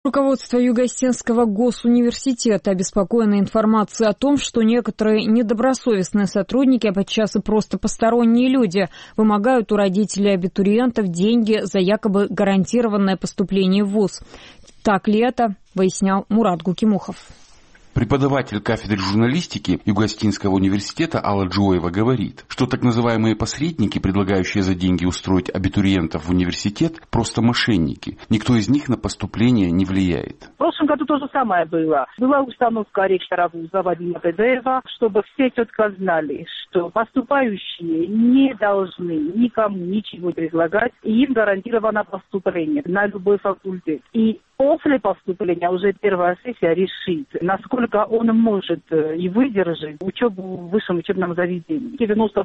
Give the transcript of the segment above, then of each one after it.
Руководство Юго-Осетинского госуниверситета обеспокоено информацией о том, что некоторые недобросовестные сотрудники, а подчас и просто посторонние люди, вымогают у родителей абитуриентов деньги за якобы гарантированное поступление в вуз. Так ли это, выяснял Мурат Гукимухов. Преподаватель кафедры журналистики Юго-Осетинского университета Алла Джоева говорит, что так называемые посредники, предлагающие за деньги устроить абитуриентов в университет, просто мошенники. Никто из них на поступление не влияет. В прошлом году то же самое было. Была установка ректора вуза Вадима Бедеева, чтобы все четко знали, что поступающие не должны никому ничего предлагать, и им гарантировано поступление на любой факультет. И после поступления уже первая сессия решит, насколько он может и выдержать учебу в высшем учебном заведении.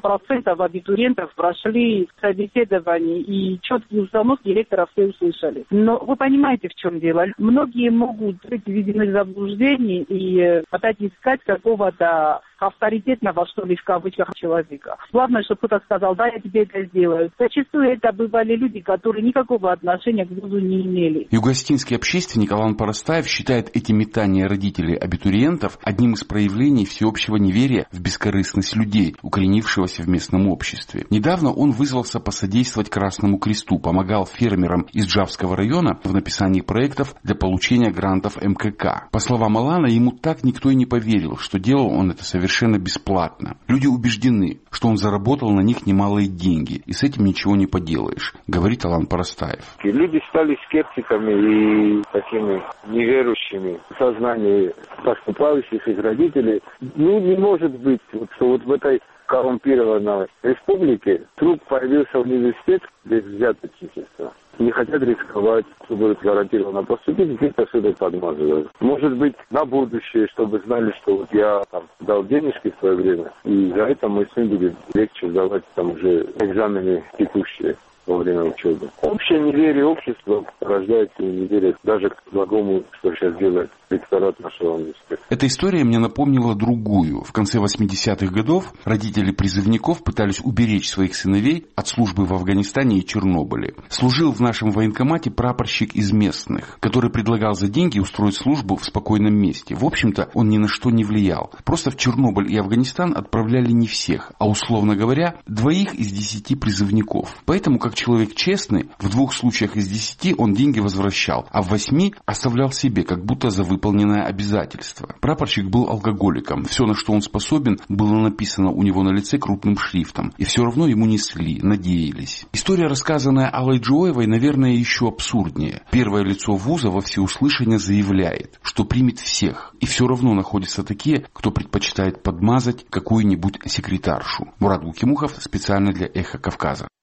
90% абитуриентов прошли собеседование, и четкие установки директора все услышали. Но вы понимаете, в чем дело? Многие могут быть введены в заблуждение и пытаться искать какого-то авторитетного, что ли, в кавычках, человека. Главное, чтобы кто-то сказал, да, я тебе это сделаю. Зачастую это бывали люди, которые никакого отношения к вузу не имели. Юго-Осетинский общественник Алан Парастаев считает эти метания родителей абитуриентов одним из проявлений всеобщего неверия в бескорыстность людей, укоренившегося в местном обществе. Недавно он вызвался посодействовать Красному Кресту, помогал фермерам из Джавского района в написании проектов для получения грантов МКК. По словам Алана, ему так никто и не поверил, что делал он это совершенно бесплатно. Люди убеждены, что он заработал на них немалые деньги, и с этим ничего не поделаешь, говорит Алан Парастаев. Люди стали скептиками и такими неверующими в сознании поступающих их родителей. Не может быть, что в этой коррумпированной республике вдруг появился университет без взяточничества. Не хотят рисковать, чтобы гарантированно поступить, где-то что-то подмазывают. Может быть, на будущее, чтобы знали, что я дал денежки в свое время, и за это мой сын будет легче сдавать уже экзамены текущие во время учебы. Общее неверие общества рождается неверие даже к благому, что сейчас делает ректорат нашего университета. Эта история мне напомнила другую. В конце 80-х годов родители призывников пытались уберечь своих сыновей от службы в Афганистане и Чернобыле. Служил в нашем военкомате прапорщик из местных, который предлагал за деньги устроить службу в спокойном месте. В общем-то, он ни на что не влиял. Просто в Чернобыль и Афганистан отправляли не всех, а, условно говоря, 2 из 10 призывников. Поэтому, как человек честный, в 2 случаях из 10 он деньги возвращал, а в 8 оставлял себе, как будто за выполненное обязательство. Прапорщик был алкоголиком. Все, на что он способен, было написано у него на лице крупным шрифтом. И все равно ему несли, надеялись. История, рассказанная Аллой Джоевой, наверное, еще абсурднее. Первое лицо вуза во всеуслышание заявляет, что примет всех. И все равно находятся такие, кто предпочитает подмазать какую-нибудь секретаршу. Мурат Гукимухов специально для Эхо Кавказа.